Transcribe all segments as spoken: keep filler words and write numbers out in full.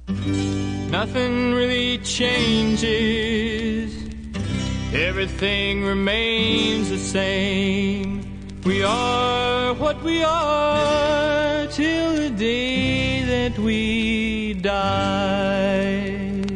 Nothing really changes. Everything remains the same. We are what we are till the day that we die.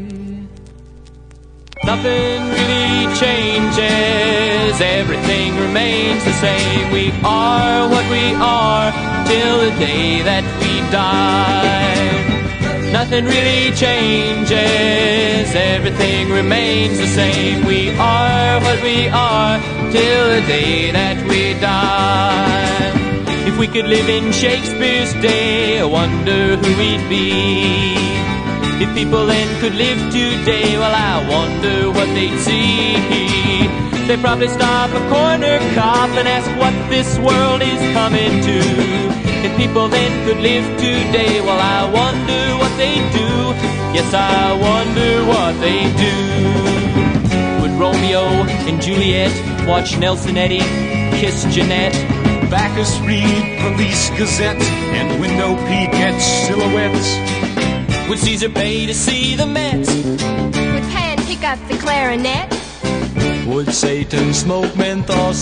Nothing really changes. Everything remains the same. We are what we are till the day that we die. Nothing really changes. Everything remains the same. We are what we are till the day that we die. If we could live in Shakespeare's day, I wonder who we'd be. If people then could live today, well, I wonder what they'd see. They'd probably stop a corner cop and ask what this world is coming to. If people then could live today, well, I wonder what they'd do. Yes, I wonder what they'd do. Would Romeo and Juliet watch Nelson Eddy kiss Jeanette? Bacchus read Police Gazette and window peek at silhouettes? Would Caesar pay to see the Met? Would Pan pick up the clarinet? Would Satan smoke menthol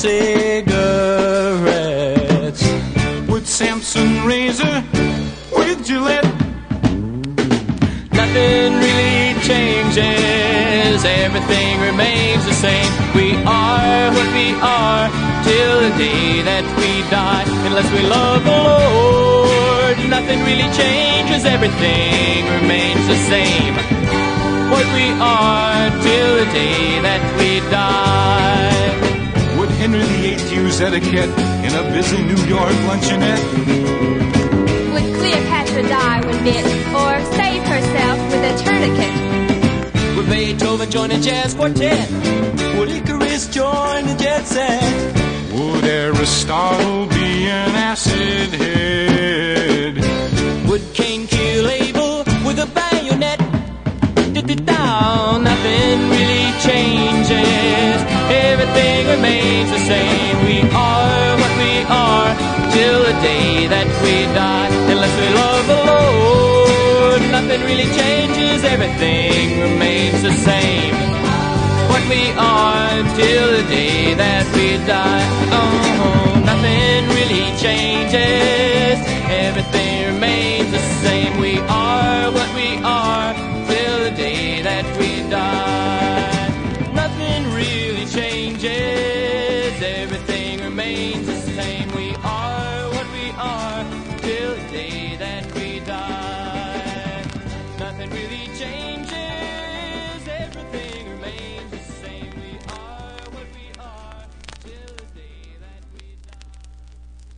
cigarettes? Would Samson razor with Gillette? Nothing really changes. Everything remains the same. We are what we are till the day that we die. Unless we love the Lord, nothing really changes. Everything remains the same. What we are till the day that we die. Would Henry the Eighth use etiquette in a busy New York luncheonette? Would Cleopatra die when bit, or save herself with a tourniquet? Would Beethoven join a jazz quartet? Would Icarus join the jet set? Would Aristotle be an acid head? Would Cain kill Abel with a bayonet? Down, nothing really changes. Everything remains the same. We are what we are till the day that we die. Unless we love the Lord, nothing really changes. Everything remains the same. What we are till the day that we die. Oh, nothing really changes. Everything remains the same. We are what we are till the day that we die. Nothing really changes. Everything remains the same. We are what we are till the day that we die. Nothing really changes.